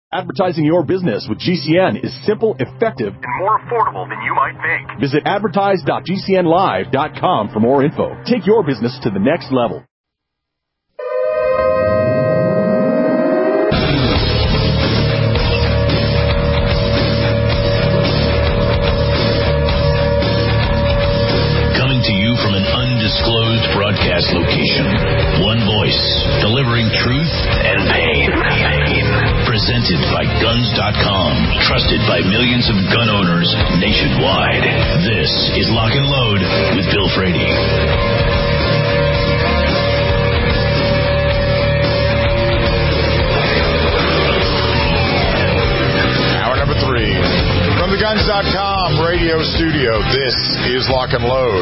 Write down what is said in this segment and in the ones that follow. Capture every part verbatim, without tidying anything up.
Advertising your business with G C N is simple, effective, and more affordable than you might think. Visit advertise dot g c n live dot com for more info. Take your business to the next level. Coming to you from an undisclosed broadcast location. One voice, delivering truth and pain. Presented by guns dot com, trusted by millions of gun owners nationwide. This is Lock and Load with Bill Frady. Hour number three. From the guns dot com radio studio, this is Lock and Load.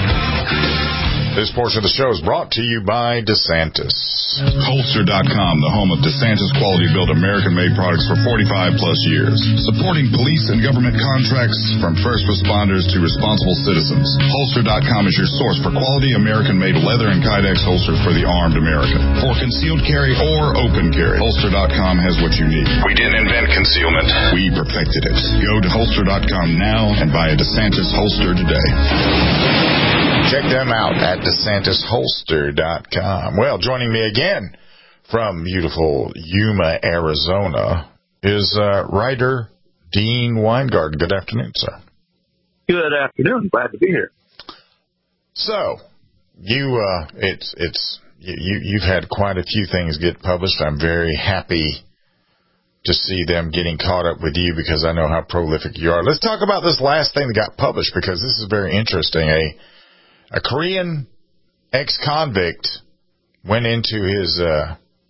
This portion of the show is brought to you by DeSantis. Holster dot com, the home of DeSantis quality-built American-made products for forty-five plus years. Supporting police and government contracts from first responders to responsible citizens. Holster dot com is your source for quality American-made leather and Kydex holsters for the armed American. For concealed carry or open carry, Holster dot com has what you need. We didn't invent concealment. We perfected it. Go to Holster dot com now and buy a DeSantis holster today. Check them out at DeSantis Holster dot com. Well, joining me again from beautiful Yuma, Arizona, is uh, writer Dean Weingarten. Good afternoon, sir. Good afternoon. Glad to be here. So, you, uh, it's, it's, you, you've had quite a few things get published. I'm very happy to see them getting caught up with you because I know how prolific you are. Let's talk about this last thing that got published because this is very interesting. A A Korean ex-convict went into his, uh,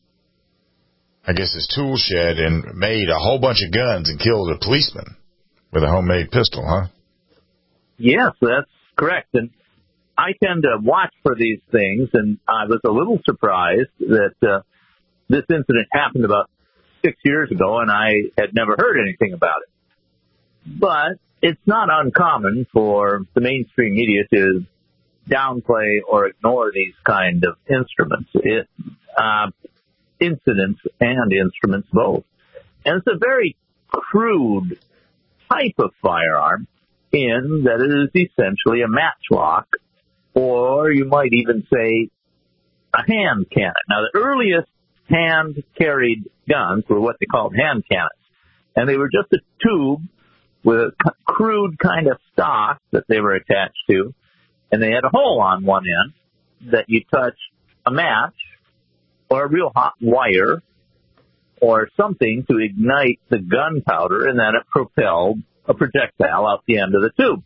I guess his tool shed and made a whole bunch of guns and killed a policeman with a homemade pistol, huh? Yes, that's correct. And I tend to watch for these things, and I was a little surprised that uh, this incident happened about six years ago, and I had never heard anything about it. But it's not uncommon for the mainstream media to downplay or ignore these kind of instruments, it, uh, incidents and instruments both. And it's a very crude type of firearm in that it is essentially a matchlock, or you might even say a hand cannon. Now, the earliest hand-carried guns were what they called hand cannons, and they were just a tube with a crude kind of stock that they were attached to, and they had a hole on one end that you touch a match or a real hot wire or something to ignite the gunpowder, and then it propelled a projectile out the end of the tube.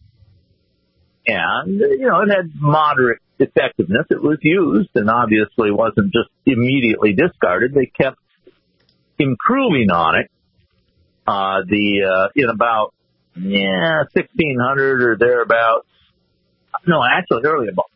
And, you know, it had moderate effectiveness. It was used and obviously wasn't just immediately discarded. They kept improving on it. Uh, the, uh, in about, yeah, sixteen hundred or thereabouts. No, actually, early, about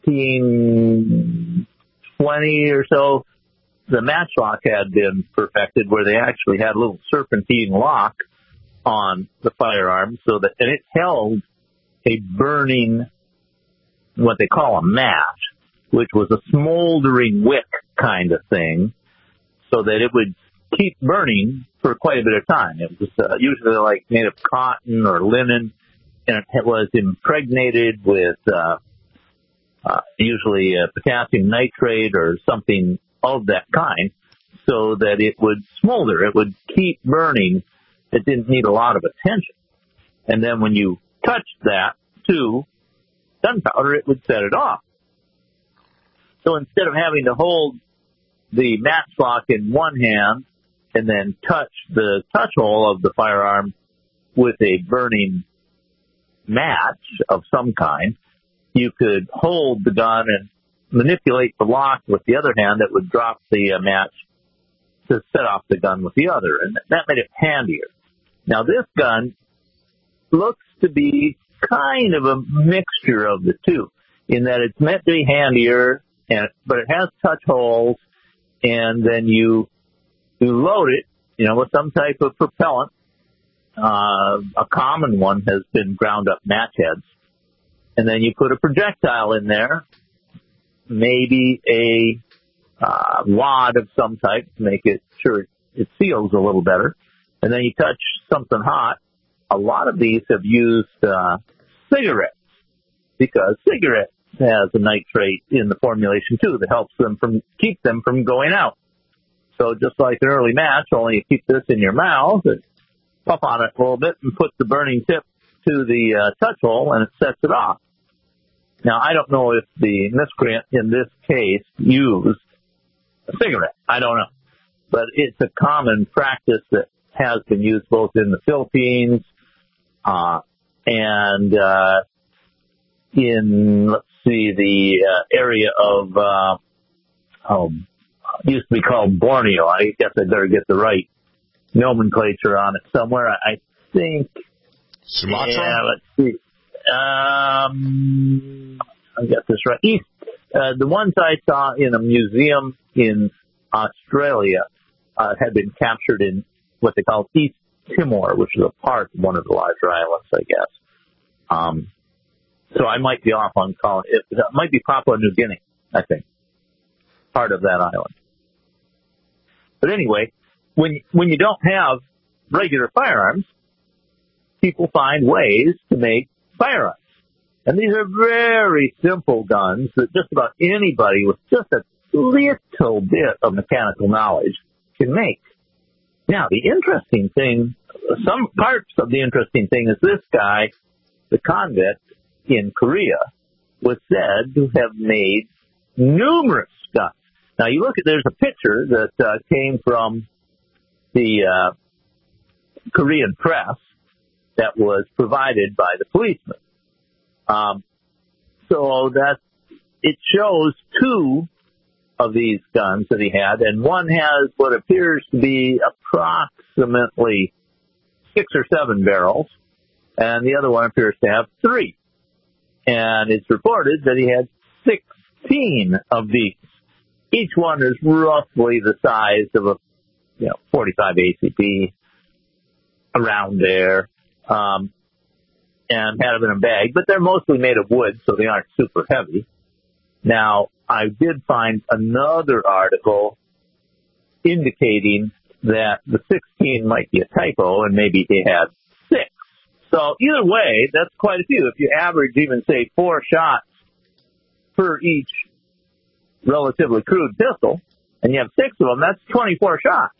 fifteen twenty or so, the matchlock had been perfected where they actually had a little serpentine lock on the firearm so that, and it held a burning, what they call a match, which was a smoldering wick kind of thing, so that it would keep burning for quite a bit of time. It was uh, usually like made of cotton or linen, and it was impregnated with uh, uh, usually uh, potassium nitrate or something of that kind, so that it would smolder. It would keep burning. It didn't need a lot of attention. And then when you touched that to gunpowder, it would set it off. So instead of having to hold the matchlock in one hand and then touch the touch hole of the firearm with a burning match of some kind, you could hold the gun and manipulate the lock with the other hand that would drop the uh, match to set off the gun with the other, and that made it handier. Now, this gun looks to be kind of a mixture of the two, in that it's meant to be handier, and but it has touch holes, and then you you load it, you know, with some type of propellant. Uh, a common one has been ground up match heads. And then you put a projectile in there, maybe a uh, wad of some type to make it sure it it seals a little better. And then you touch something hot. A lot of these have used uh, cigarettes because cigarettes has a nitrate in the formulation too that helps them from keep them from going out. So just like an early match, only you keep this in your mouth and puff on it a little bit and put the burning tip to the uh, touch hole and it sets it off. Now, I don't know if the miscreant in this case used a cigarette. I don't know. But it's a common practice that has been used both in the Philippines uh, and uh, in, let's see, the uh, area of, uh, oh, used to be called Borneo. I guess I better get the right nomenclature on it somewhere. I think. Sumatra? Yeah, let's see. Um, I got this right. East. Uh, the ones I saw in a museum in Australia uh, had been captured in what they call East Timor, which is a part of one of the larger islands, I guess. Um, so I might be off on calling it. It might be Papua New Guinea, I think, part of that island. But anyway, when when you don't have regular firearms, people find ways to make firearms. And these are very simple guns that just about anybody with just a little bit of mechanical knowledge can make. Now, the interesting thing, some parts of the interesting thing is this guy, the convict in Korea, was said to have made numerous guns. Now, you look at, there's a picture that uh, came from the uh, Korean press that was provided by the policeman. Um, so that it shows two of these guns that he had, and one has what appears to be approximately six or seven barrels, and the other one appears to have three. And it's reported that he had sixteen of these. Each one is roughly the size of a, you know, forty-five A C P, around there. Um, and had them in a bag, but they're mostly made of wood, so they aren't super heavy. Now, I did find another article indicating that the sixteen might be a typo and maybe he had six. So either way, that's quite a few. If you average even, say, four shots per each relatively crude pistol, and you have six of them, that's twenty-four shots.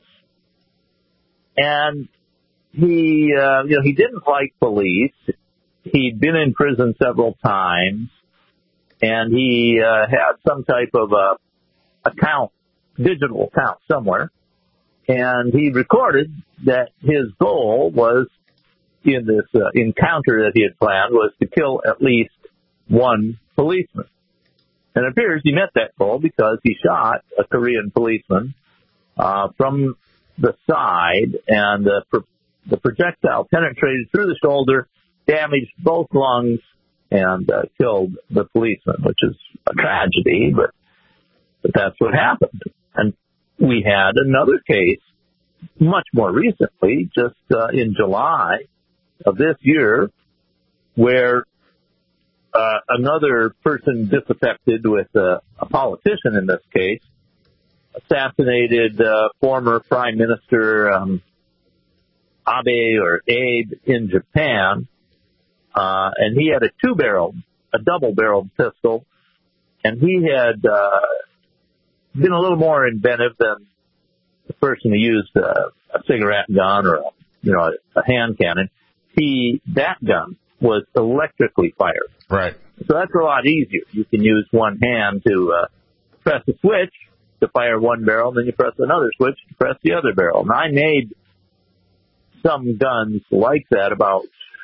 And he, uh, you know, he didn't like police. He'd been in prison several times, and he uh, had some type of a account, digital account somewhere, and he recorded that his goal was, in this uh, encounter that he had planned, was to kill at least one policeman. And it appears he met that goal because he shot a Korean policeman uh, from the side, and the, pro- the projectile penetrated through the shoulder, damaged both lungs, and uh, killed the policeman, which is a tragedy, but, but that's what happened. And we had another case much more recently, just uh, in July of this year, where uh, another person disaffected with uh, a politician in this case assassinated uh, former Prime Minister um, Abe or Abe in Japan. Uh, and he had a two-barreled, a double-barreled pistol, and he had uh, been a little more inventive than the person who used uh, a cigarette gun or, a, you know, a, a hand cannon. He, that gun was electrically fired. Right. So that's a lot easier. You can use one hand to uh, press a switch to fire one barrel, and then you press another switch to press the other barrel. Now, I made some guns like that about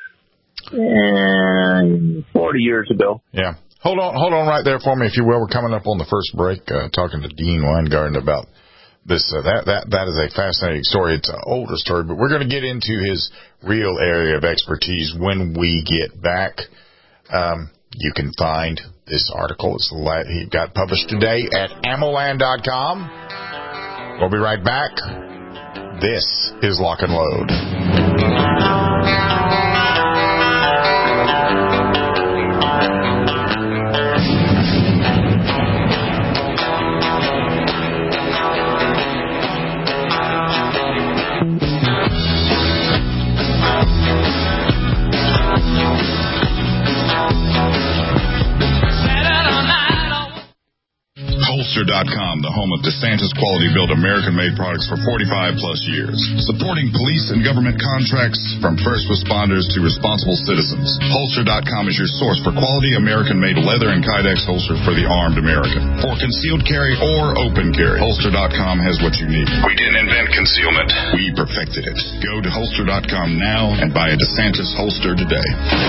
And forty years ago. Yeah. Hold on, hold on right there for me, if you will. We're coming up on the first break, uh, talking to Dean Weingarten about this. Uh, that that that is a fascinating story. It's an older story, but we're going to get into his real area of expertise when we get back. Um, you can find this article. It's he got published today at ammoland dot com. We'll be right back. This is Lock and Load. Holster dot com, the home of DeSantis quality-built American-made products for forty-five plus years. Supporting police and government contracts from first responders to responsible citizens. Holster dot com is your source for quality American-made leather and Kydex holsters for the armed American. For concealed carry or open carry, Holster dot com has what you need. We didn't invent concealment. We perfected it. Go to Holster dot com now and buy a DeSantis holster today.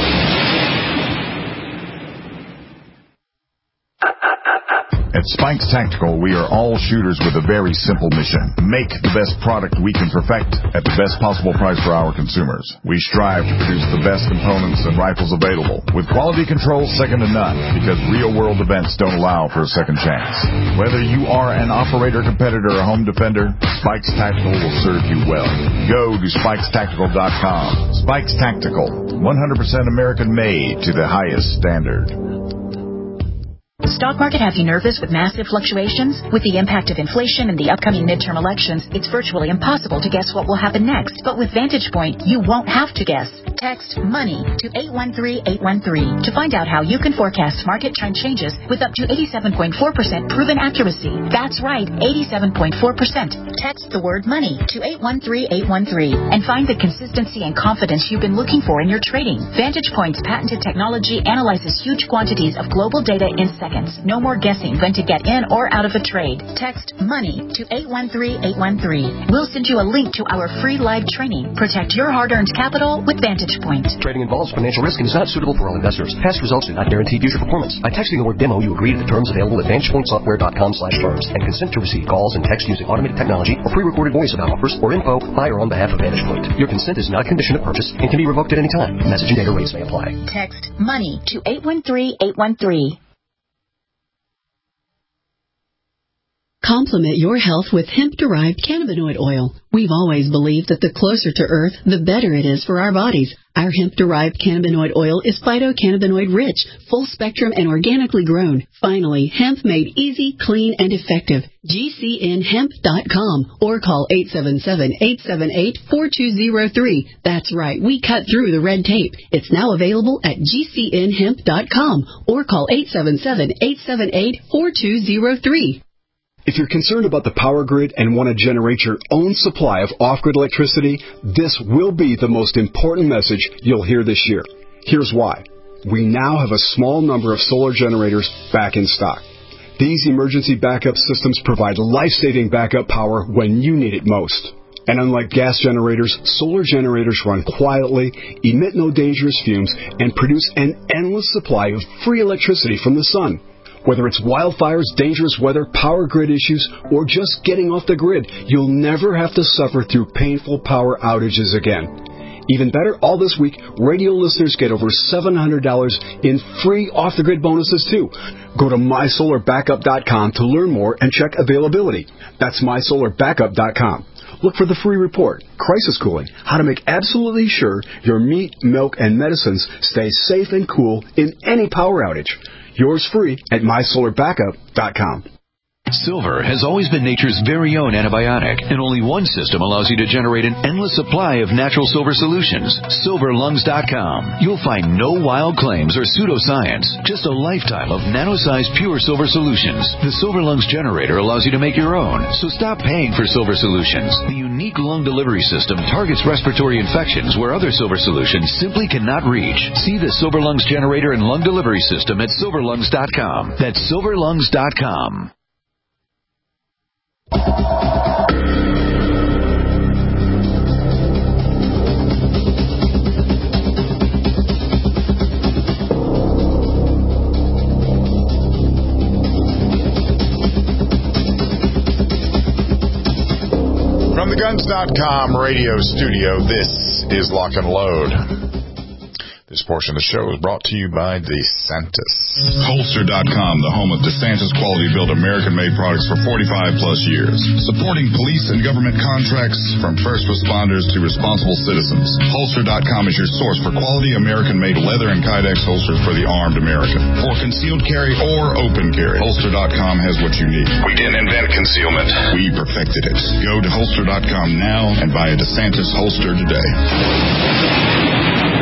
At Spikes Tactical, we are all shooters with a very simple mission. Make the best product we can perfect at the best possible price for our consumers. We strive to produce the best components and rifles available, with quality control second to none, because real-world events don't allow for a second chance. Whether you are an operator, competitor, or home defender, Spikes Tactical will serve you well. Go to Spikes Tactical dot com. Spikes Tactical, one hundred percent American-made to the highest standard. The stock market has you nervous with massive fluctuations? With the impact of inflation and the upcoming midterm elections, it's virtually impossible to guess what will happen next. But with Vantage Point, you won't have to guess. Text MONEY to eight one three eight one three to find out how you can forecast market trend changes with up to eighty-seven point four percent proven accuracy. That's right, eighty-seven point four percent. Text the word MONEY to eight one three eight one three and find the consistency and confidence you've been looking for in your trading. Vantage Point's patented technology analyzes huge quantities of global data in seconds. No more guessing when to get in or out of a trade. Text MONEY to eight one three eight one three. We'll send you a link to our free live training. Protect your hard-earned capital with Vantage Point. Trading involves financial risk and is not suitable for all investors. Past results do not guarantee future performance. By texting the word demo, you agree to the terms available at vantage point software dot com slash terms and consent to receive calls and text using automated technology or pre-recorded voice about offers or info by or on behalf of Vantage Point. Your consent is not a condition of purchase and can be revoked at any time. Message and data rates may apply. Text MONEY to eight one three eight one three. Complement your health with hemp-derived cannabinoid oil. We've always believed that the closer to Earth, the better it is for our bodies. Our hemp-derived cannabinoid oil is phytocannabinoid-rich, full-spectrum, and organically grown. Finally, hemp made easy, clean, and effective. G C N hemp dot com or call eight seven seven, eight seven eight, four two zero three. That's right, we cut through the red tape. It's now available at G C N hemp dot com or call eight seven seven, eight seven eight, four two zero three. If you're concerned about the power grid and want to generate your own supply of off-grid electricity, this will be the most important message you'll hear this year. Here's why. We now have a small number of solar generators back in stock. These emergency backup systems provide life-saving backup power when you need it most. And unlike gas generators, solar generators run quietly, emit no dangerous fumes, and produce an endless supply of free electricity from the sun. Whether it's wildfires, dangerous weather, power grid issues, or just getting off the grid, you'll never have to suffer through painful power outages again. Even better, all this week, radio listeners get over seven hundred dollars in free off-the-grid bonuses, too. Go to my solar backup dot com to learn more and check availability. That's my solar backup dot com. Look for the free report, Crisis Cooling, how to make absolutely sure your meat, milk, and medicines stay safe and cool in any power outage. Yours free at my solar backup dot com. Silver has always been nature's very own antibiotic, and only one system allows you to generate an endless supply of natural silver solutions. silver lungs dot com. You'll find no wild claims or pseudoscience, just a lifetime of nano-sized pure silver solutions. The Silver Lungs generator allows you to make your own, so stop paying for silver solutions. The unique lung delivery system targets respiratory infections where other silver solutions simply cannot reach. See the Silver Lungs generator and lung delivery system at silver lungs dot com. That's silver lungs dot com. From the guns dot com radio studio, this is Lock and Load. This portion of the show is brought to you by DeSantis. Holster dot com, the home of DeSantis quality-built American-made products for forty-five plus years. Supporting police and government contracts from first responders to responsible citizens. Holster dot com is your source for quality American-made leather and Kydex holsters for the armed American. For concealed carry or open carry, Holster dot com has what you need. We didn't invent concealment. We perfected it. Go to Holster dot com now and buy a DeSantis holster today.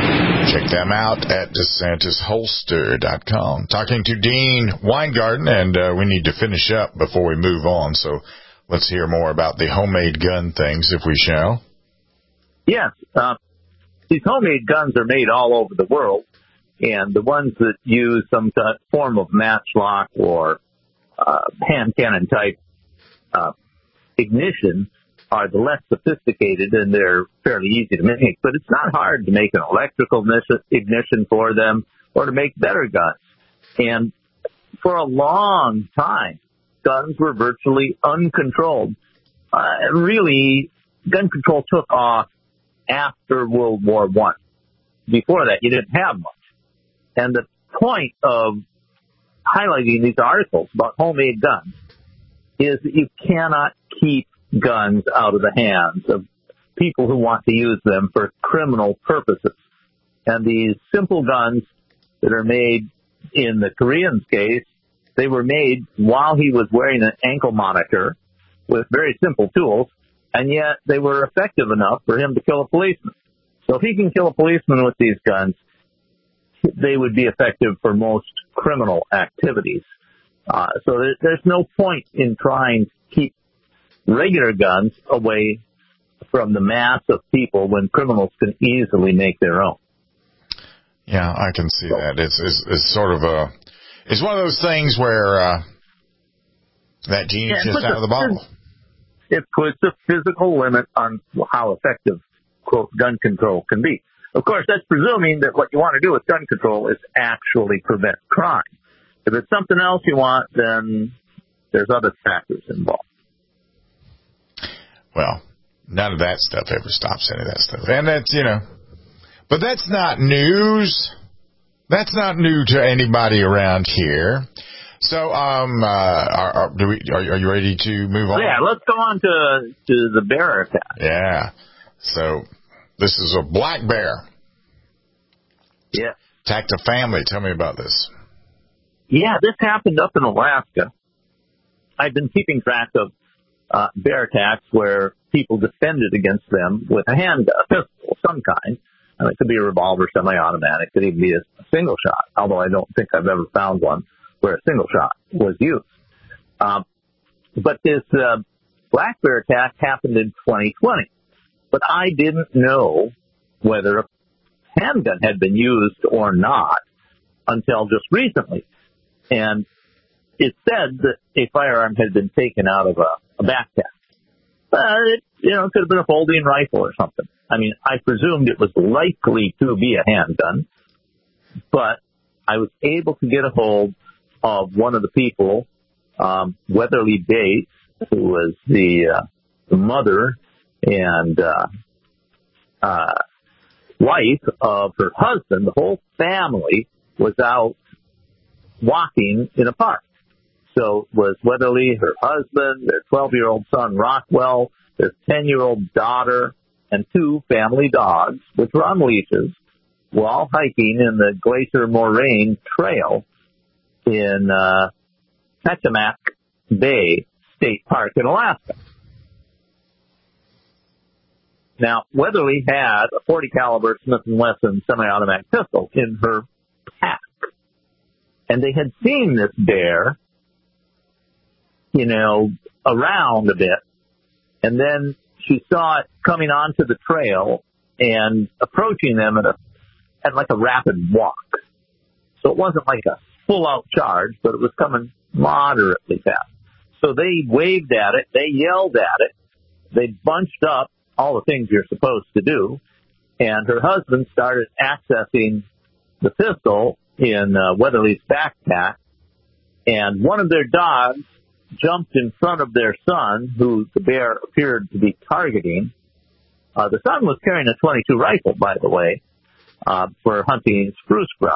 Check them out at DeSantis Holster dot com. Talking to Dean Weingarten, and uh, we need to finish up before we move on, so let's hear more about the homemade gun things, if we shall. Yes. Uh, these homemade guns are made all over the world, and the ones that use some form of matchlock or uh, hand cannon type uh, ignition are the less sophisticated, and they're fairly easy to make. But it's not hard to make an electrical ignition for them or to make better guns. And for a long time, guns were virtually uncontrolled. Uh, really, gun control took off after World War One. Before that, you didn't have much. And the point of highlighting these articles about homemade guns is that you cannot keep guns out of the hands of people who want to use them for criminal purposes. And these simple guns that are made, in the Korean's case, they were made while he was wearing an ankle monitor with very simple tools, and yet they were effective enough for him to kill a policeman. So if he can kill a policeman with these guns, they would be effective for most criminal activities. Uh, so there, there's no point in trying to keep regular guns away from the mass of people when criminals can easily make their own. Yeah, I can see that. It's, it's, it's sort of a, it's one of those things where uh, that genie's yeah, just out of the bottle. It puts a physical limit on how effective, quote, gun control can be. Of course, that's presuming that what you want to do with gun control is actually prevent crime. If it's something else you want, then there's other factors involved. Well, none of that stuff ever stops any of that stuff. And that's, you know, but that's not news. That's not new to anybody around here. So, um, uh, are, are, do we, are, are you ready to move on? Yeah, let's go on to, to the bear attack. Yeah. So, this is a black bear. Yeah. Attacked a family. Tell me about this. Yeah, this happened up in Alaska. I've been keeping track of uh, bear attacks where people defended against them with a handgun, a pistol of some kind. And it could be a revolver, semi-automatic. It could even be a, a single shot, although I don't think I've ever found one where a single shot was used. Um, but this uh, black bear attack happened in twenty twenty. But I didn't know whether a handgun had been used or not until just recently. And it said that a firearm had been taken out of a, a backpack. Uh, it, you know, it could have been a folding rifle or something. I mean, I presumed it was likely to be a handgun, but I was able to get a hold of one of the people, um, Weatherly Bates, who was the, uh, the mother and uh, uh, wife of her husband. The whole family was out walking in a park. So it was Weatherly, her husband, their twelve-year-old son, Rockwell, their ten-year-old daughter, and two family dogs, which were on leashes, were all hiking in the Glacier Moraine Trail in uh, Pechamac Bay State Park in Alaska. Now, Weatherly had a forty caliber Smith and Wesson semi-automatic pistol in her pack. And they had seen this bear, you know, around a bit. And then she saw it coming onto the trail and approaching them at a, at like a rapid walk. So it wasn't like a full out charge, but it was coming moderately fast. So they waved at it. They yelled at it. They bunched up, all the things you're supposed to do. And her husband started accessing the pistol in uh, Weatherly's backpack. And one of their dogs jumped in front of their son, who the bear appeared to be targeting. Uh, the son was carrying a twenty-two rifle, by the way, uh, for hunting spruce grouse.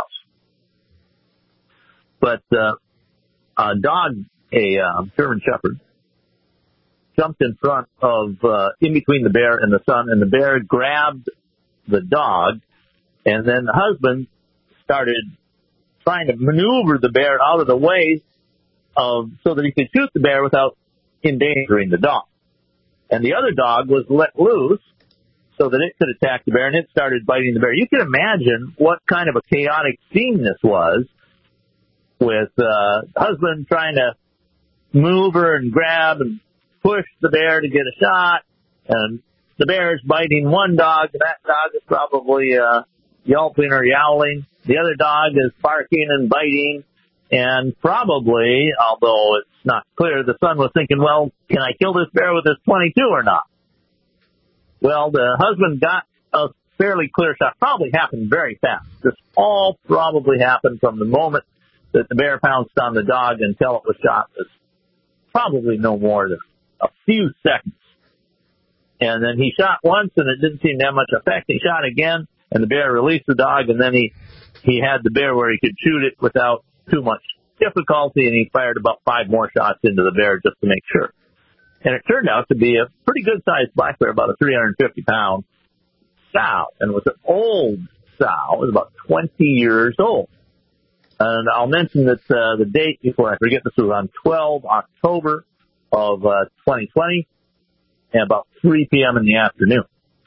But uh, a dog, a uh, German Shepherd, jumped in front of, uh, in between the bear and the son, and the bear grabbed the dog, and then the husband started trying to maneuver the bear out of the way of, so that he could shoot the bear without endangering the dog. And the other dog was let loose, so that it could attack the bear, and it started biting the bear. You can imagine what kind of a chaotic scene this was, with uh, husband trying to move her and grab and push the bear to get a shot, and the bear is biting one dog, and that dog is probably uh, yelping or yowling. The other dog is barking and biting, and probably, although it's not clear, the son was thinking, well, can I kill this bear with this twenty-two or not? Well, the husband got a fairly clear shot. Probably happened very fast. This all probably happened from the moment that the bear pounced on the dog until it was shot. It was probably no more than a few seconds. And then he shot once, and it didn't seem to have much effect. He shot again, and the bear released the dog, and then he, he had the bear where he could shoot it without too much difficulty, and he fired about five more shots into the bear just to make sure. And it turned out to be a pretty good-sized black bear, about a three hundred fifty pound sow, and it was an old sow. It was about twenty years old. And I'll mention that uh, the date before I forget, this was on twelve October of uh, twenty twenty, and about three p.m. in the afternoon.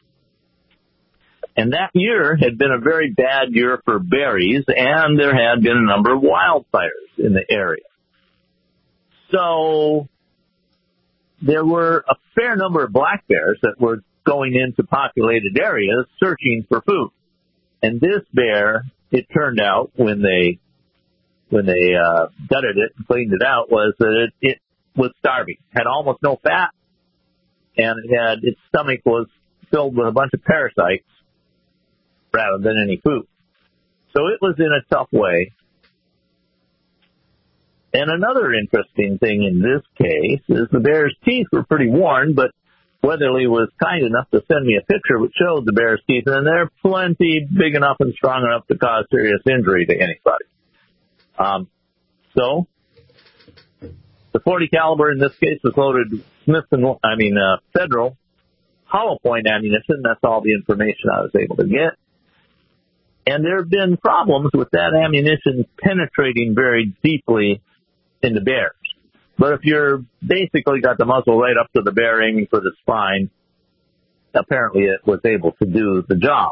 And that year had been a very bad year for berries, and there had been a number of wildfires in the area. So there were a fair number of black bears that were going into populated areas searching for food. And this bear, it turned out, when they when they uh, gutted it and cleaned it out, was that it, it was starving, had almost no fat, and it had its stomach was filled with a bunch of parasites rather than any food. So it was in a tough way. And another interesting thing in this case is the bear's teeth were pretty worn, but Weatherly was kind enough to send me a picture which showed the bear's teeth, and they're plenty big enough and strong enough to cause serious injury to anybody. Um, so the forty caliber in this case was loaded Smith and I mean uh, Federal hollow point ammunition. That's all the information I was able to get. And there have been problems with that ammunition penetrating very deeply into bears. But if you're basically got the muzzle right up to the bear aiming for the spine, apparently it was able to do the job.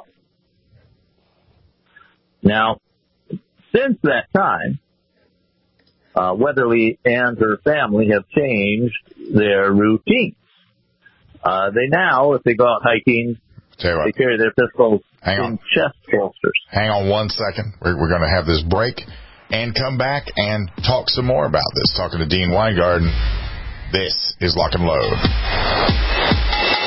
Now, since that time, uh, Weatherly and her family have changed their routines. Uh, they now, if they go out hiking, they carry their pistols Hang in on. chest holsters. Hang on one second. We're, we're going to have this break and come back and talk some more about this. Talking to Dean Weingarten. This is Lock and Load.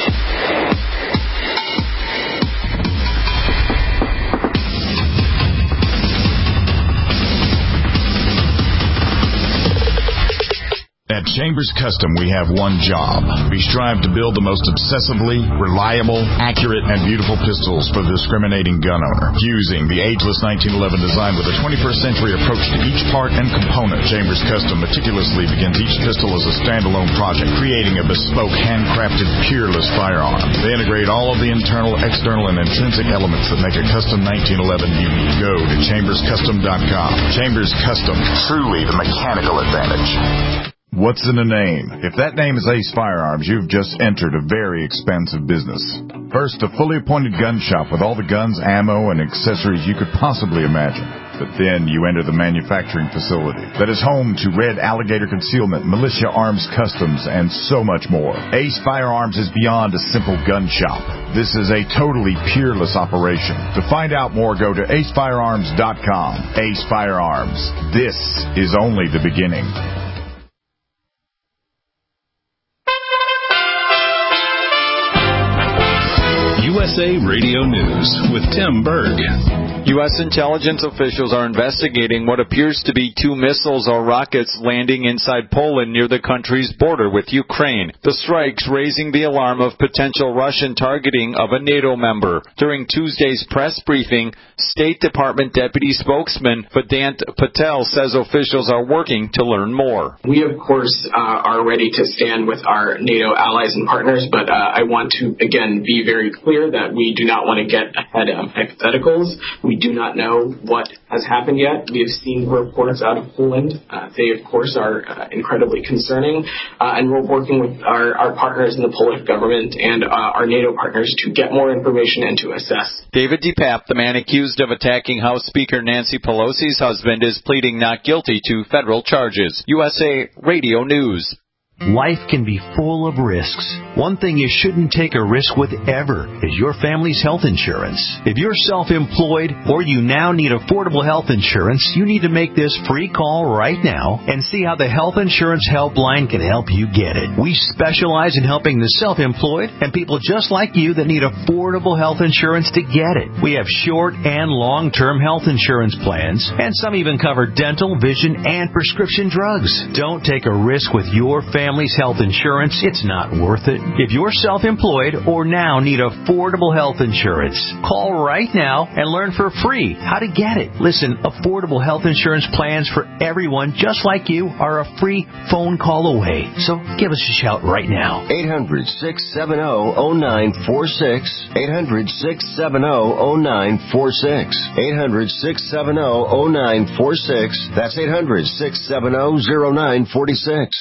At Chambers Custom, we have one job. We strive to build the most obsessively reliable, accurate, and beautiful pistols for the discriminating gun owner. Using the ageless nineteen eleven design with a twenty-first century approach to each part and component, Chambers Custom meticulously begins each pistol as a standalone project, creating a bespoke, handcrafted, peerless firearm. They integrate all of the internal, external, and intrinsic elements that make a custom nineteen eleven unique. Go to chambers custom dot com. Chambers Custom, truly the mechanical advantage. What's in a name? If that name is Ace Firearms, you've just entered a very expensive business. First, a fully appointed gun shop with all the guns, ammo, and accessories you could possibly imagine. But then you enter the manufacturing facility that is home to Red Alligator Concealment, Militia Arms Customs, and so much more. Ace Firearms is beyond a simple gun shop. This is a totally peerless operation. To find out more, go to ace firearms dot com. Ace Firearms. This is only the beginning. U S A Radio News with Tim Berg. U S intelligence officials are investigating what appears to be two missiles or rockets landing inside Poland near the country's border with Ukraine. The strikes raising the alarm of potential Russian targeting of a NATO member. During Tuesday's press briefing, State Department Deputy Spokesman Vedant Patel says officials are working to learn more. We, of course, uh, are ready to stand with our NATO allies and partners, but uh, I want to, again, be very clear clear that we do not want to get ahead of hypotheticals. We do not know what has happened yet. We have seen reports out of Poland. Uh, they, of course, are uh, incredibly concerning, uh, and we're working with our, our partners in the Polish government and uh, our NATO partners to get more information and to assess. David DePape, the man accused of attacking House Speaker Nancy Pelosi's husband, is pleading not guilty to federal charges. U S A Radio News. Life can be full of risks. One thing you shouldn't take a risk with ever is your family's health insurance. If you're self-employed or you now need affordable health insurance, you need to make this free call right now and see how the Health Insurance Helpline can help you get it. We specialize in helping the self-employed and people just like you that need affordable health insurance to get it. We have short and long-term health insurance plans, and some even cover dental, vision, and prescription drugs. Don't take a risk with your family. Family's health insurance, it's not worth it. If you're self-employed or now need affordable health insurance, call right now and learn for free how to get it. Listen, affordable health insurance plans for everyone just like you are a free phone call away. So give us a shout right now. eight hundred, six seven zero, zero nine four six. eight hundred, six seven zero, zero nine four six. eight hundred, six seven zero, zero nine four six. That's eight hundred, six seven zero, zero nine four six.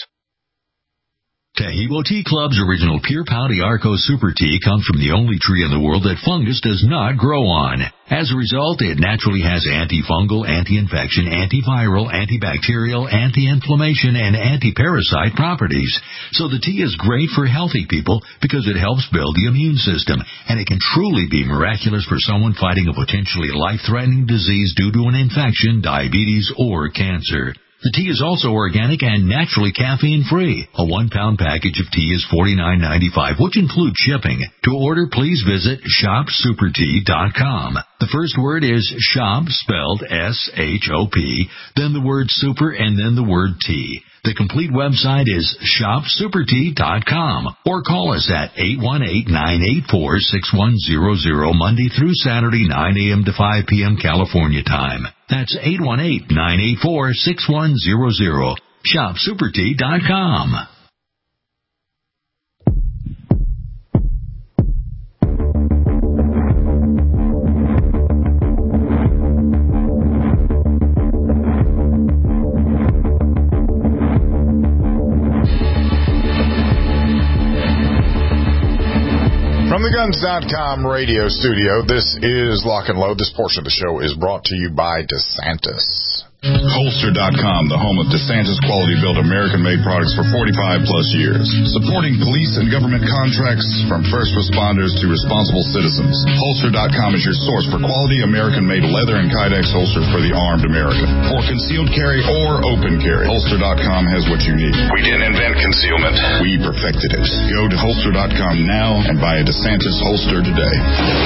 Taheebo Tea Club's original Pure Pau d'Arco Super Tea comes from the only tree in the world that fungus does not grow on. As a result, it naturally has antifungal, anti-infection, antiviral, antibacterial, anti-inflammation, and anti-parasite properties. So the tea is great for healthy people because it helps build the immune system, and it can truly be miraculous for someone fighting a potentially life-threatening disease due to an infection, diabetes, or cancer. The tea is also organic and naturally caffeine-free. A one-pound package of tea is forty-nine ninety-five, which includes shipping. To order, please visit shop super tea dot com. The first word is shop, spelled S H O P, then the word super, and then the word tea. The complete website is shop super tea dot com, or call us at eight one eight, nine eight four, six one zero zero Monday through Saturday, nine a.m. to five p.m. California time. That's eight one eight, nine eight four, six one zero zero. shop super tea dot com. From the Guns dot com radio studio, this is Lock and Load. This portion of the show is brought to you by DeSantis. Holster dot com, the home of DeSantis quality-built American-made products for forty-five plus years. Supporting police and government contracts from first responders to responsible citizens. Holster dot com is your source for quality American-made leather and Kydex holsters for the armed American. For concealed carry or open carry, Holster dot com has what you need. We didn't invent concealment. We perfected it. Go to Holster dot com now and buy a DeSantis holster today.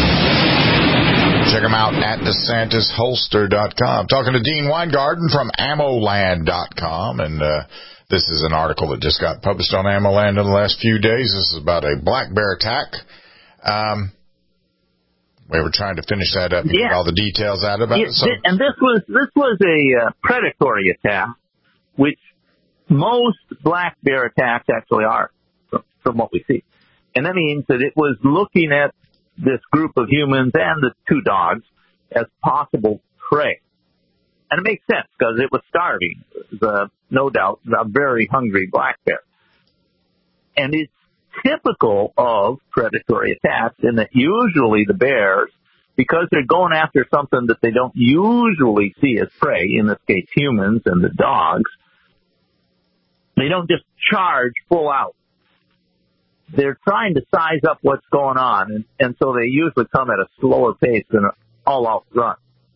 Check them out at DeSantis Holster dot com. Talking to Dean Weingarten from ammo land dot com, and uh, this is an article that just got published on AmmoLand in the last few days. This is about a black bear attack. Um, we were trying to finish that up and yeah. get all the details out about yeah, it. So. And this was this was a uh, predatory attack, which most black bear attacks actually are, from, from what we see. And that means that it was looking at this group of humans and the two dogs as possible prey. And it makes sense because it was starving. It was, uh, no doubt, a very hungry black bear. And it's typical of predatory attacks in that usually the bears, because they're going after something that they don't usually see as prey, in this case humans and the dogs, they don't just charge full out. They're trying to size up what's going on, and, and so they usually come at a slower pace than an all-out run.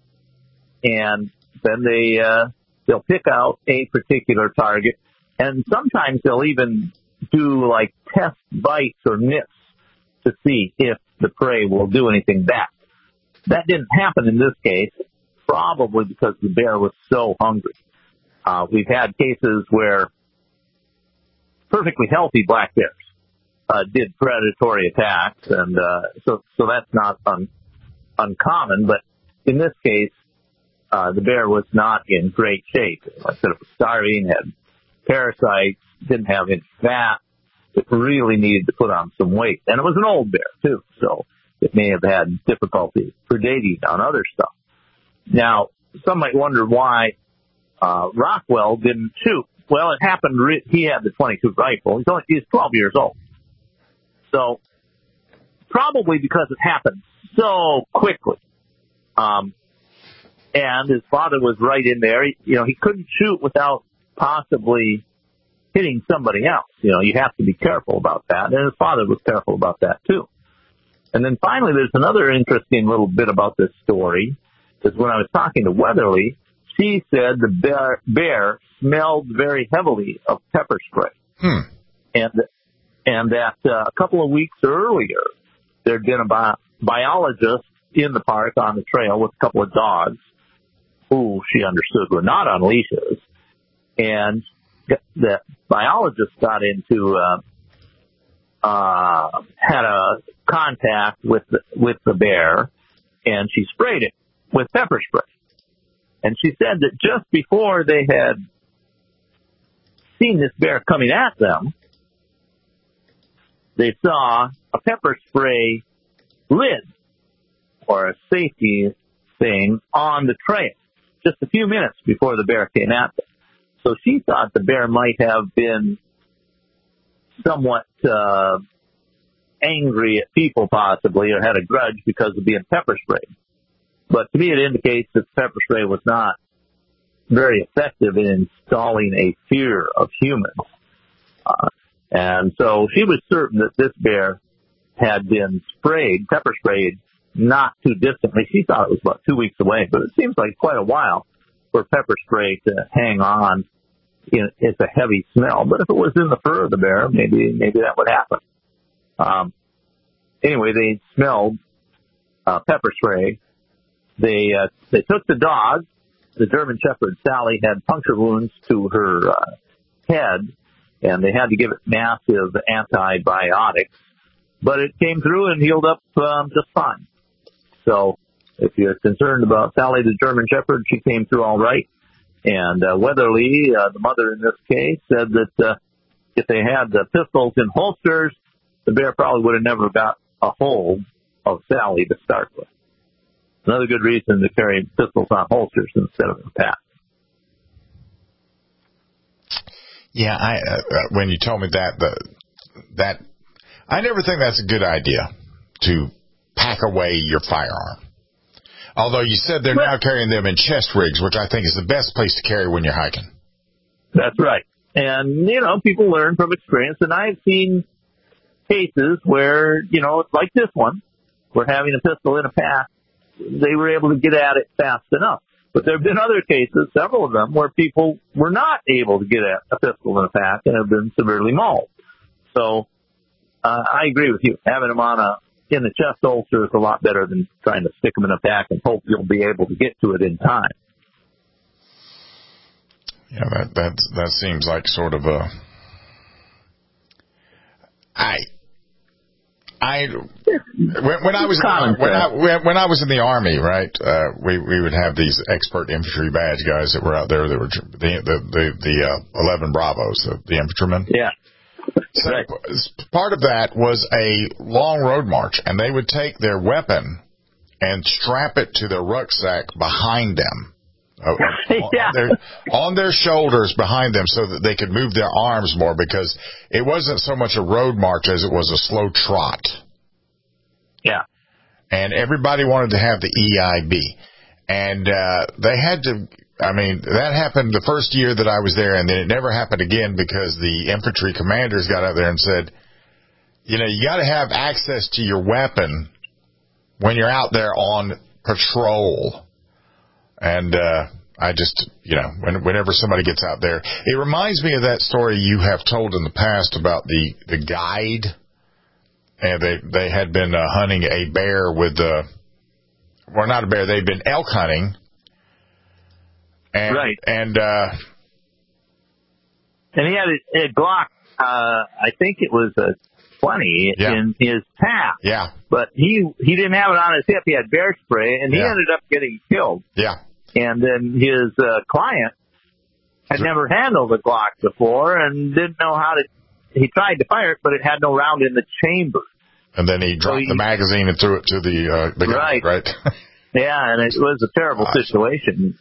And then they, uh, they'll pick out a particular target, and sometimes they'll even do like test bites or nips to see if the prey will do anything back. That didn't happen in this case, probably because the bear was so hungry. Uh, we've had cases where perfectly healthy black bears Uh, did predatory attacks, and uh, so so that's not un, uncommon. But in this case, uh, the bear was not in great shape. Like I said, it was starving, had parasites, didn't have any fat. It really needed to put on some weight, and it was an old bear too. So It may have had difficulty predating on other stuff. Now, some might wonder why uh, Rockwell didn't shoot. Well, it happened. Re- he had the twenty-two rifle. He's only he's twelve years old, so probably because it happened so quickly. Um, and his father was right in there. He, you know, he couldn't shoot without possibly hitting somebody else. You know, you have to be careful about that. And his father was careful about that too. And then finally, there's another interesting little bit about this story, because when I was talking to Weatherly, she said the bear, bear smelled very heavily of pepper spray. Hmm. And, and that uh, a couple of weeks earlier, there'd been a bi- biologist in the park on the trail with a couple of dogs who she understood were not on leashes. And the biologist got into, uh, uh, had a contact with the, with the bear, and she sprayed it with pepper spray. And she said that just before they had seen this bear coming at them, they saw a pepper spray lid or a safety thing on the trail just a few minutes before the bear came at them. So she thought the bear might have been somewhat uh, angry at people possibly, or had a grudge because of being pepper sprayed. But to me it indicates that pepper spray was not very effective in installing a fear of humans. Uh, and so she was certain that this bear had been sprayed, pepper sprayed, not too distantly. She thought it was about two weeks away, but it seems like quite a while for pepper spray to hang on. In, it's a heavy smell, but if it was in the fur of the bear, maybe maybe that would happen. Um, anyway, they smelled uh, pepper spray. They uh, they took the dog. The German Shepherd Sally had puncture wounds to her uh, head, and they had to give it massive antibiotics. But it came through and healed up um, just fine. So if you're concerned about Sally the German Shepherd, she came through all right. And uh, Weatherly, uh, the mother in this case, said that uh, if they had the pistols in holsters, the bear probably would have never got a hold of Sally to start with. Another good reason to carry pistols on holsters instead of in the pack. Yeah, I uh, when you told me that, the that I never think that's a good idea to pack away your firearm. Although you said they're now carrying them in chest rigs, which I think is the best place to carry when you're hiking. That's right. And, you know, people learn from experience. And I've seen cases where, you know, it's like this one, where having a pistol in a pack, they were able to get at it fast enough. But there have been other cases, several of them, where people were not able to get at a pistol in a pack and have been severely mauled. So uh, I agree with you. Having them on a in the chest holster is a lot better than trying to stick them in a pack and hope you'll be able to get to it in time. Yeah, that that that seems like sort of a. I, I when, when I was in, when I when I was in the Army, right? Uh, we we would have these expert infantry badge guys that were out there that were the the the, the uh, eleven Bravos, uh, the infantrymen. Yeah. So right. Part of that was a long road march, and they would take their weapon and strap it to their rucksack behind them, uh, yeah. on, their, on their shoulders behind them, so that they could move their arms more, because it wasn't so much a road march as it was a slow trot. Yeah. And everybody wanted to have the E I B, and uh, they had to. I mean, that happened the first year that I was there, and then it never happened again because the infantry commanders got out there and said, you know, you got to have access to your weapon when you're out there on patrol. And uh, I just, you know, when, whenever somebody gets out there, it reminds me of that story you have told in the past about the, the guide. And they, they had been uh, hunting a bear with, uh, well, not a bear, they'd been elk hunting. And, right. And, uh, and he had a, a Glock, uh, I think it was a twenty yeah. in his pack. Yeah. But he, he didn't have it on his hip. He had bear spray, and he yeah. ended up getting killed. Yeah. And then his, uh, client had never handled a Glock before and didn't know how to, he tried to fire it, but it had no round in the chamber. And then he dropped so he, the magazine and threw it to the uh, the guy, right? right? Yeah, and it was a terrible Gosh. situation.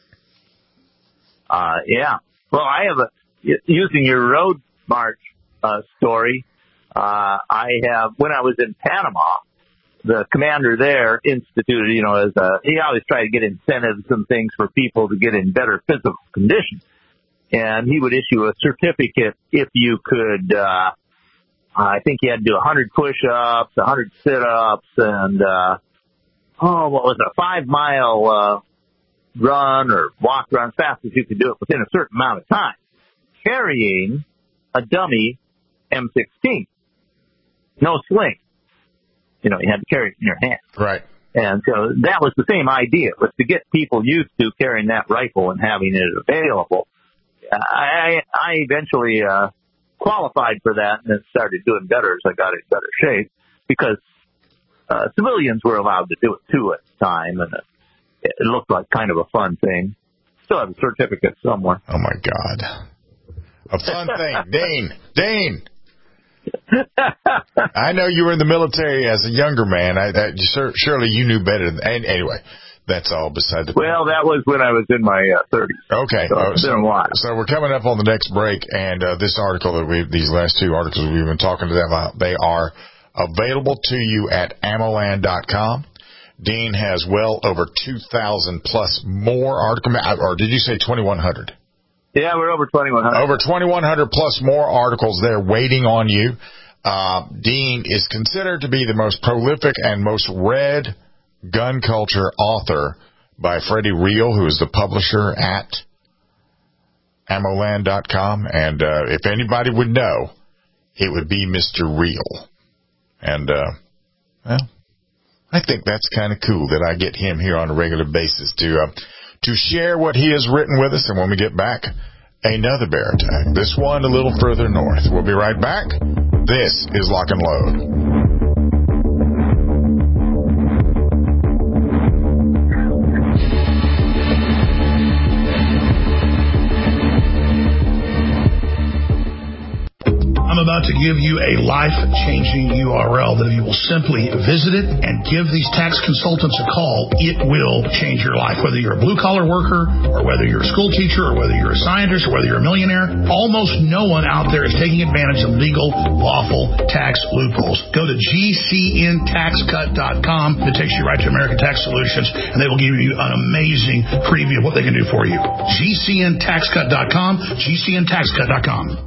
Uh, yeah. Well, I have a using your road march uh, story. Uh, I have when I was in Panama, the commander there instituted, you know, as a, he always tried to get incentives and things for people to get in better physical condition. And he would issue a certificate if you could, uh, I think you had to do one hundred push-ups, one hundred sit-ups, and, uh, oh, what was it, a five-mile uh, run or walk run as fast as you could do it within a certain amount of time, carrying a dummy M sixteen. No sling. You know, you had to carry it in your hand. Right. And so that was the same idea, was to get people used to carrying that rifle and having it available. I, I eventually uh, qualified for that and then started doing better as I got in better shape because uh, civilians were allowed to do it too at the time, and it, it looked like kind of a fun thing. Still have a certificate somewhere. Oh, my God. A fun thing. Dane, Dane. I know you were in the military as a younger man. I, that, surely you knew better. Than, and anyway, that's all beside the point. Well, that was when I was in my uh, thirties. Okay. So it's been a while. So we're coming up on the next break, and uh, this article that we, these last two articles we've been talking to them about, they are available to you at ammoland dot com. Dean has well over two thousand plus more articles, or did you say twenty-one hundred? Yeah, we're over twenty-one hundred. Over twenty-one hundred plus more articles there waiting on you. Uh, Dean is considered to be the most prolific and most read gun culture author by Freddie Reel, who is the publisher at ammoland dot com. And uh, if anybody would know, it would be Mister Reel. And, uh, well, I think that's kind of cool that I get him here on a regular basis to uh, to share what he has written with us. And when we get back, another bear attack. This one a little further north. We'll be right back. This is Lock and Load. I'm about to give you a life-changing U R L that if you will simply visit it and give these tax consultants a call, it will change your life. Whether you're a blue-collar worker or whether you're a school teacher or whether you're a scientist or whether you're a millionaire, almost no one out there is taking advantage of legal, lawful tax loopholes. Go to G C N tax cut dot com. It takes you right to American Tax Solutions, and they will give you an amazing preview of what they can do for you. G C N tax cut dot com, G C N tax cut dot com.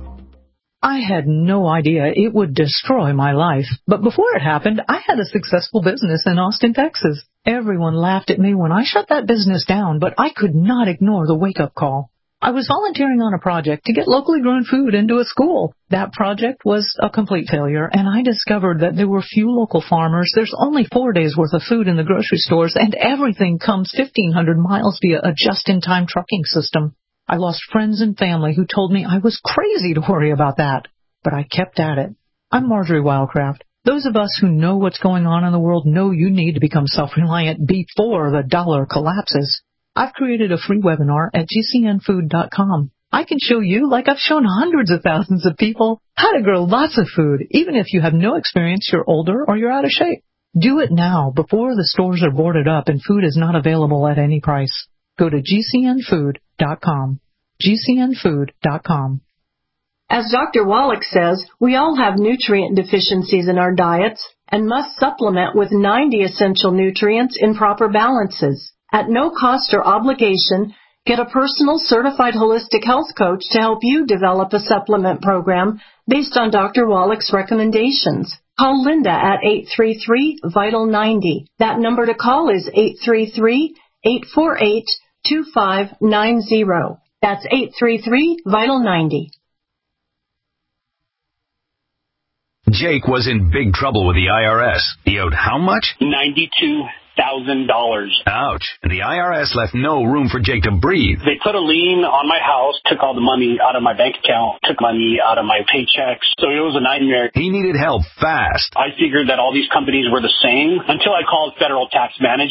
I had no idea it would destroy my life. But before it happened, I had a successful business in Austin, Texas. Everyone laughed at me when I shut that business down, but I could not ignore the wake-up call. I was volunteering on a project to get locally grown food into a school. That project was a complete failure, and I discovered that there were few local farmers. There's only four days' worth of food in the grocery stores, and everything comes fifteen hundred miles via a just-in-time trucking system. I lost friends and family who told me I was crazy to worry about that, but I kept at it. I'm Marjorie Wildcraft. Those of us who know what's going on in the world know you need to become self-reliant before the dollar collapses. I've created a free webinar at G C N food dot com. I can show you, like I've shown hundreds of thousands of people, how to grow lots of food, even if you have no experience, you're older, or you're out of shape. Do it now before the stores are boarded up and food is not available at any price. Go to G C N food dot com. G C N food dot com. As Doctor Wallach says, we all have nutrient deficiencies in our diets and must supplement with ninety essential nutrients in proper balances. At no cost or obligation, get a personal certified holistic health coach to help you develop a supplement program based on Doctor Wallach's recommendations. Call Linda at eight three three, vital ninety. That number to call is eight three three, eight four eight, two five nine zero. That's eight three three, vital ninety. Jake was in big trouble with the I R S. He owed how much? ninety-two thousand dollars. Ouch. And the I R S left no room for Jake to breathe. They put a lien on my house, took all the money out of my bank account, took money out of my paychecks. So it was a nightmare. He needed help fast. I figured that all these companies were the same until I called Federal Tax Management.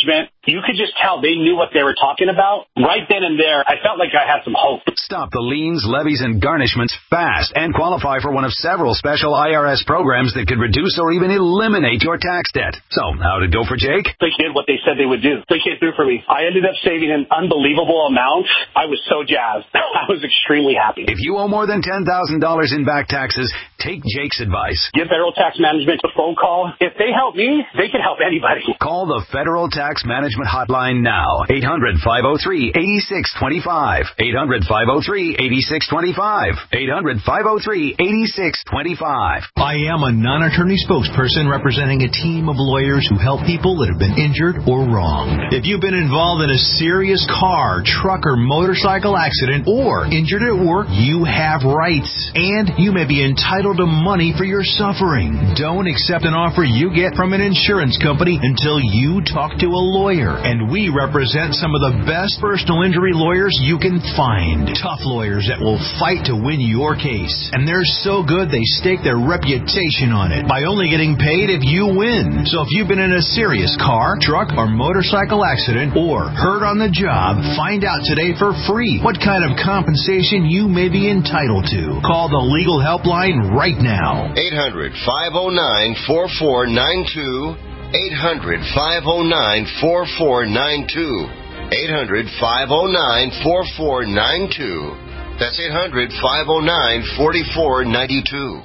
you could just tell they knew what they were talking about. Right then and there, I felt like I had some hope. Stop the liens, levies, and garnishments fast and qualify for one of several special I R S programs that could reduce or even eliminate your tax debt. So, how did it go for Jake? They did what they said they would do. They came through for me. I ended up saving an unbelievable amount. I was so jazzed. I was extremely happy. If you owe more than ten thousand dollars in back taxes, take Jake's advice. Give Federal Tax Management a phone call. If they help me, they can help anybody. Call the Federal Tax Management Hotline now. eight hundred, five oh three, eight six two five. eight hundred, five oh three, eight six two five. eight hundred, five oh three, eight six two five. I am a non-attorney spokesperson representing a team of lawyers who help people that have been injured or wronged. If you've been involved in a serious car, truck, or motorcycle accident or injured at work, you have rights, and you may be entitled to money for your suffering. Don't accept an offer you get from an insurance company until you talk to a lawyer, and we represent some of the best personal injury lawyers you can find. Tough lawyers that will fight to win your case, and they're so good they stake their reputation on it by only getting paid if you win. So if you've been in a serious car, truck, or motorcycle accident or hurt on the job, find out today for free what kind of compensation you may be entitled to. Call the legal helpline right now. eight hundred, five oh nine, four four nine two. eight hundred, five oh nine, four four nine two. eight hundred, five oh nine, four four nine two. That's eight hundred, five oh nine, four four nine two.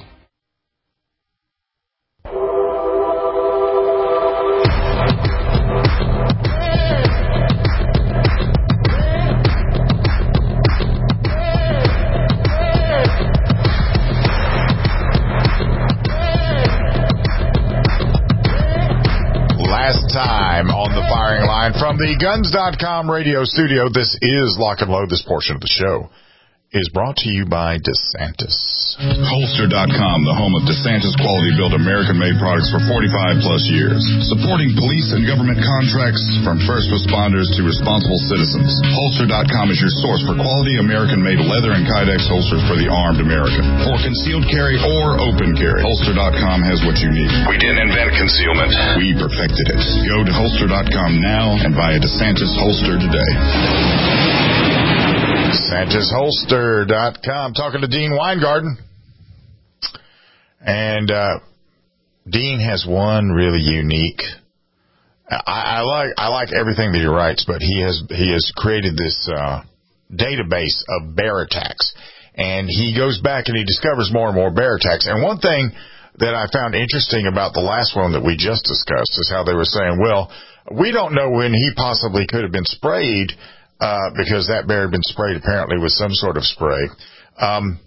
Last time on the firing line from the Guns dot com radio studio, this is Lock and Load. This portion of the show is brought to you by DeSantis. Holster dot com, the home of DeSantis quality-built American-made products for forty-five plus years. Supporting police and government contracts from first responders to responsible citizens. Holster dot com is your source for quality American-made leather and Kydex holsters for the armed American. For concealed carry or open carry, Holster dot com has what you need. We didn't invent concealment. We perfected it. Go to Holster dot com now and buy a DeSantis holster today. DeSantis Holster dot com. Talking to Dean Weingarten. And uh, Dean has one really unique. I, I like I like everything that he writes, but he has he has created this uh, database of bear attacks, and he goes back and he discovers more and more bear attacks. And one thing that I found interesting about the last one that we just discussed is how they were saying, well, we don't know when he possibly could have been sprayed. Uh, because that bear had been sprayed apparently with some sort of spray. Um,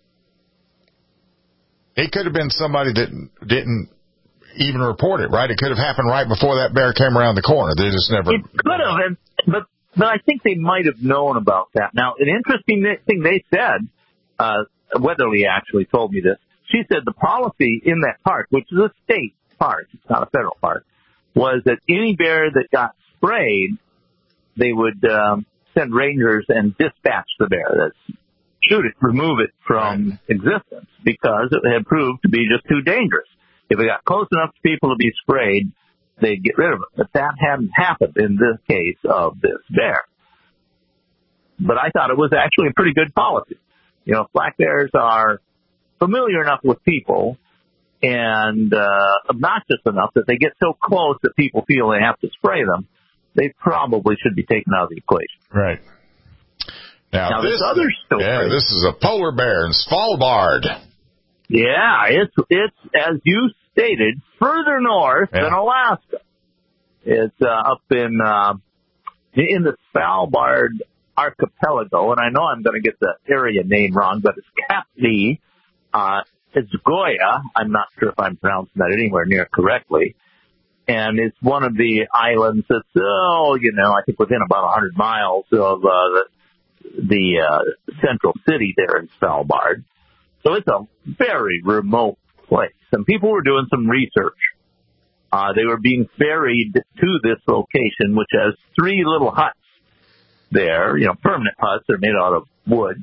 it could have been somebody that didn't even report it, right? It could have happened right before that bear came around the corner. They just never. It could have, and, but but I think they might have known about that. Now, an interesting thing they said, uh, Weatherly actually told me this. She said the policy in that park, which is a state park, it's not a federal park, was that any bear that got sprayed, they would um, send rangers and dispatch the bear. That's shoot it, remove it from existence, because it had proved to be just too dangerous. If it got close enough to people to be sprayed, they'd get rid of it. But that hadn't happened in this case of this bear. But I thought it was actually a pretty good policy. You know, black bears are familiar enough with people and uh, obnoxious enough that they get so close that people feel they have to spray them. They probably should be taken out of the equation. Right. Now, now this, this other story. Yeah, this is a polar bear in Svalbard. Yeah, it's, it's, as you stated, further north yeah. than Alaska. It's uh, up in, uh, in the Svalbard archipelago, and I know I'm going to get the area name wrong, but it's Kapni, uh, it's Goya. I'm not sure if I'm pronouncing that anywhere near correctly. And it's one of the islands that's, oh, you know, I think within about one hundred miles of uh, the, the uh, central city there in Svalbard. So it's a very remote place. And people were doing some research. Uh, they were being ferried to this location, which has three little huts there, you know, permanent huts. They're made out of wood.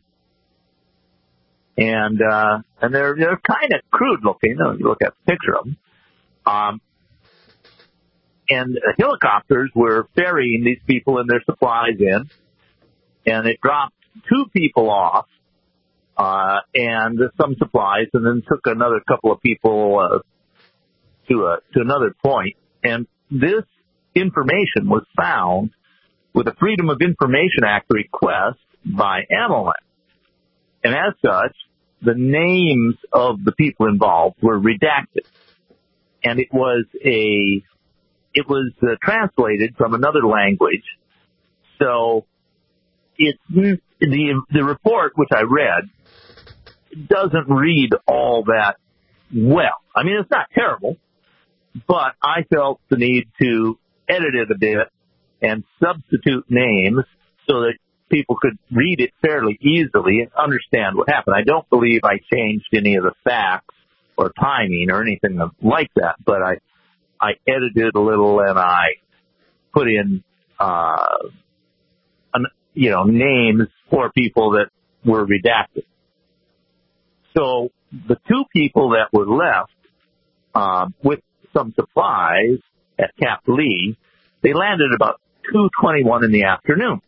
And, uh, and they're, they're kind of crude looking. You know, you look at the picture of them. Um, and helicopters were ferrying these people and their supplies in, and it dropped two people off uh, and some supplies, and then took another couple of people uh, to a to another point. And this information was found with a Freedom of Information Act request by Ameline. And as such, the names of the people involved were redacted. And it was a, it was uh, translated from another language. So it's, the, the report, which I read, doesn't read all that well. I mean, it's not terrible, but I felt the need to edit it a bit and substitute names so that people could read it fairly easily and understand what happened. I don't believe I changed any of the facts or timing or anything like that, but I I edited a little and I put in, uh, an, you know, names for people that were redacted. So the two people that were left uh, with some supplies at Camp Lee, they landed about two twenty-one in the afternoon.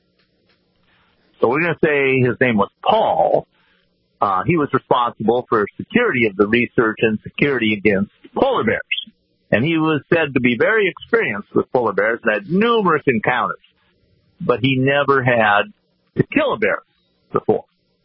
So we're going to say his name was Paul. Uh, he was responsible for security of the research and security against polar bears. And he was said to be very experienced with polar bears and had numerous encounters. But he never had to kill a bear before.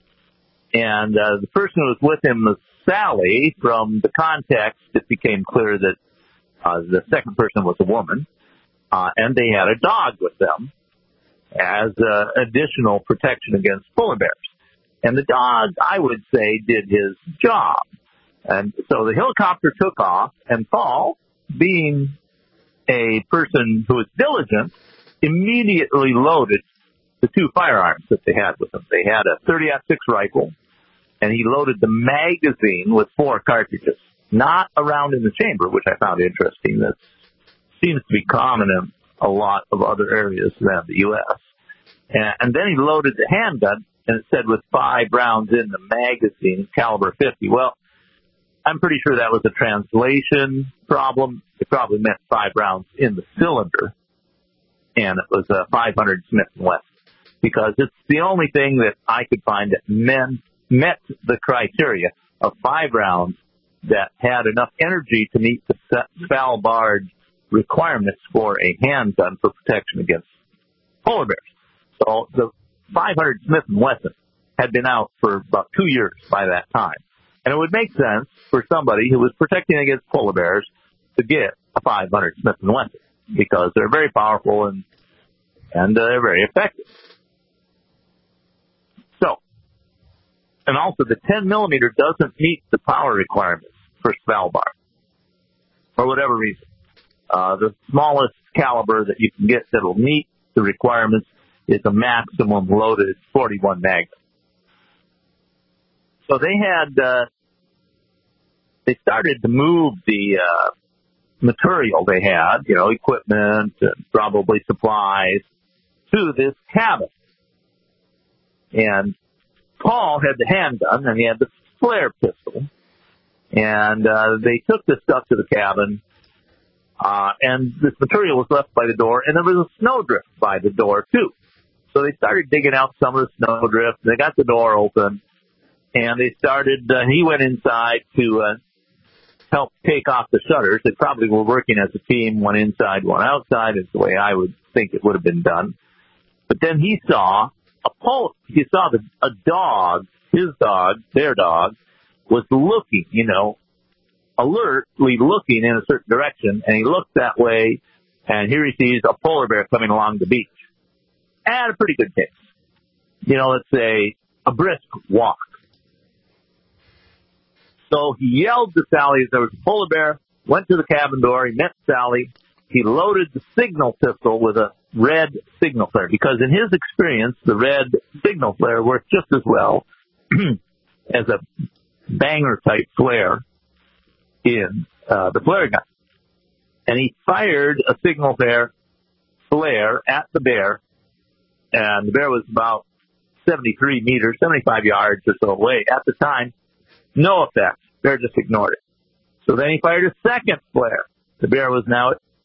And uh, the person who was with him was Sally. From the context, it became clear that uh, the second person was a woman. Uh, and they had a dog with them as uh, additional protection against polar bears. And the dog, I would say, did his job. And so the helicopter took off, and Paul, being a person who was diligent, immediately loaded the two firearms that they had with them. They had a thirty aught six rifle, and he loaded the magazine with four cartridges, not around in the chamber, which I found interesting. That seems to be common in a lot of other areas around the U S And, and then he loaded the handgun, and it said with five rounds in the magazine, caliber fifty. Well, I'm pretty sure that was a translation problem. It probably meant five rounds in the cylinder, and it was a five hundred Smith and Wesson, because it's the only thing that I could find that men met the criteria of five rounds that had enough energy to meet the Svalbard requirements for a handgun for protection against polar bears. So the five hundred Smith and Wesson had been out for about two years by that time. And it would make sense for somebody who was protecting against polar bears to get a five hundred Smith and Wesson, because they're very powerful and and uh, they're very effective. So, and also the ten millimeter doesn't meet the power requirements for Svalbard for whatever reason. Uh, the smallest caliber that you can get that'll meet the requirements is a maximum loaded forty-one Magnum. So they had, uh, they started to move the, uh, material they had, you know, equipment and probably supplies to this cabin. And Paul had the handgun and he had the flare pistol. And, uh, they took this stuff to the cabin. Uh, and this material was left by the door, and there was a snowdrift by the door, too. So they started digging out some of the snowdrift. They got the door open, and they started, uh, he went inside to uh, help take off the shutters. They probably were working as a team, one inside, one outside, is the way I would think it would have been done. But then he saw a pole, he saw the, a dog, his dog, their dog, was looking, you know, alertly looking in a certain direction, and he looked that way, and here he sees a polar bear coming along the beach at a pretty good pace. You know, let's say a brisk walk. So he yelled to Sally as there was a polar bear, went to the cabin door, he met Sally, he loaded the signal pistol with a red signal flare, because in his experience, the red signal flare worked just as well as a banger-type flare in uh, the flare gun. And he fired a signal flare flare at the bear, and the bear was about seventy-three meters, seventy-five yards or so away at the time. No effect. Bear just ignored it. So then he fired a second flare. The bear was now at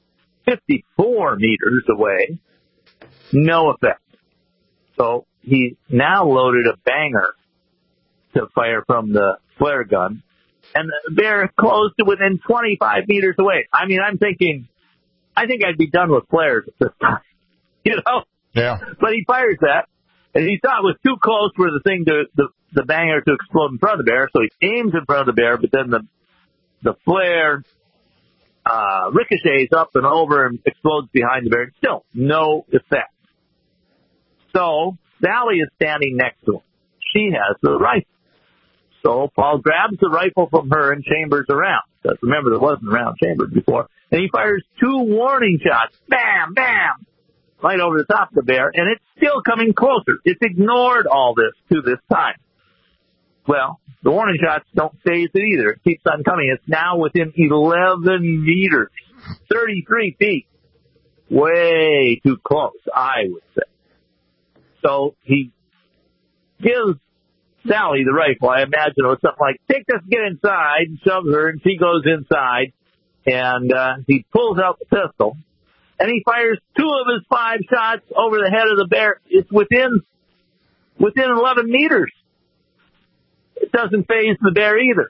fifty-four meters away. No effect. So he now loaded a banger to fire from the flare gun, and the bear closed to within twenty-five meters away. I mean, I'm thinking, I think I'd be done with flares at this time, you know? Yeah. But he fires that, and he thought it was too close for the thing to, the, the banger to explode in front of the bear, so he aims in front of the bear, but then the, the flare, uh, ricochets up and over and explodes behind the bear. Still, no effect. So, Sally is standing next to him. She has the rifle. So Paul grabs the rifle from her and chambers around. Because remember, there wasn't round chambered before. And he fires two warning shots. Bam, bam! Right over the top of the bear. And it's still coming closer. It's ignored all this to this time. Well, the warning shots don't phase it either. It keeps on coming. It's now within eleven meters. thirty-three feet. Way too close, I would say. So he gives Sally the rifle. I imagine it was something like, take this, get inside, and shoves her, and she goes inside, and uh, he pulls out the pistol, and he fires two of his five shots over the head of the bear. It's within within eleven meters. It doesn't faze the bear either.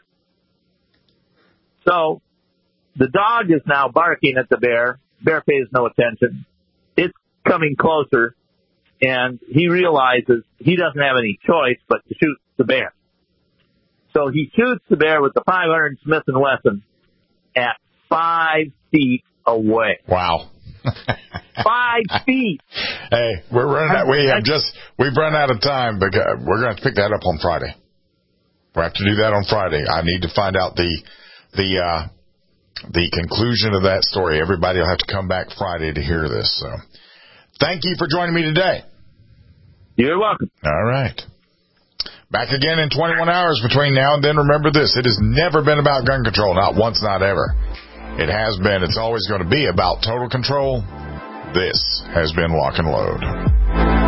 So the dog is now barking at the bear. Bear pays no attention. It's coming closer, and he realizes he doesn't have any choice but to shoot the bear. So he shoots the bear with the five hundred Smith and Wesson at five feet away. Wow. Five feet. Hey, we're running out. We have just, we've run out of time, but we're going to pick that up on Friday. We'll have to do that on Friday. I need to find out the, the, uh, the conclusion of that story. Everybody will have to come back Friday to hear this. So thank you for joining me today. You're welcome. All right. Back again in twenty-one hours between now and then. Remember this, it has never been about gun control. Not once, not ever. It has been. It's always going to be about total control. This has been Lock and Load.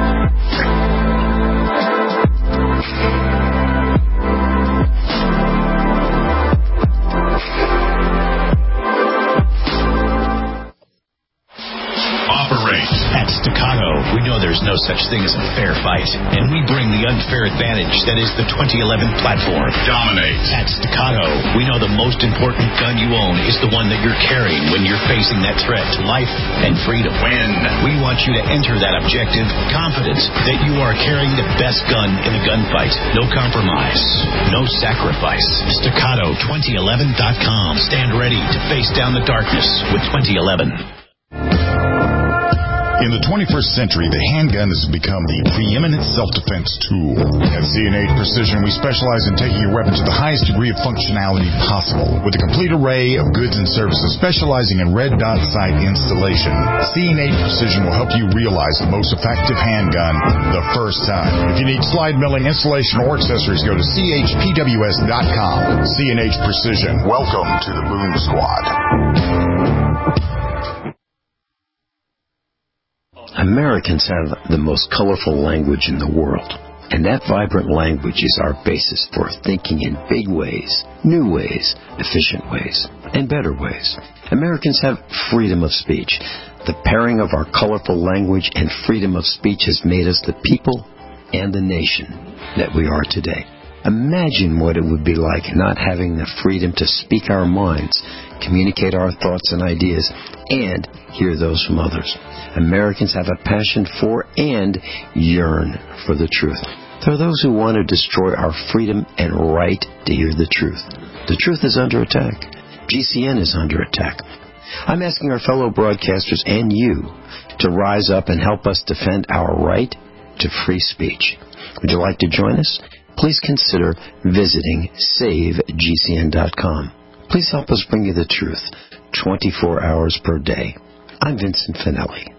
At Staccato, we know there's no such thing as a fair fight, and we bring the unfair advantage that is the twenty eleven platform. Dominate. At Staccato, we know the most important gun you own is the one that you're carrying when you're facing that threat to life and freedom. Win. We want you to enter that objective confident that you are carrying the best gun in the gunfight. No compromise. No sacrifice. Staccato twenty eleven dot com. Stand ready to face down the darkness with twenty eleven. In the twenty-first century, the handgun has become the preeminent self-defense tool. At C and H Precision, we specialize in taking your weapon to the highest degree of functionality possible. With a complete array of goods and services specializing in red dot sight installation, C and H Precision will help you realize the most effective handgun the first time. If you need slide milling, installation, or accessories, go to C H P W S dot com. C and H Precision. Welcome to the Boom Squad. Americans have the most colorful language in the world, and that vibrant language is our basis for thinking in big ways, new ways, efficient ways, and better ways. Americans have freedom of speech. The pairing of our colorful language and freedom of speech has made us the people and the nation that we are today. Imagine what it would be like not having the freedom to speak our minds, communicate our thoughts and ideas, and hear those from others. Americans have a passion for and yearn for the truth. There are those who want to destroy our freedom and right to hear the truth. The truth is under attack. G C N is under attack. I'm asking our fellow broadcasters and you to rise up and help us defend our right to free speech. Would you like to join us? Please consider visiting save G C N dot com. Please help us bring you the truth twenty-four hours per day. I'm Vincent Finelli.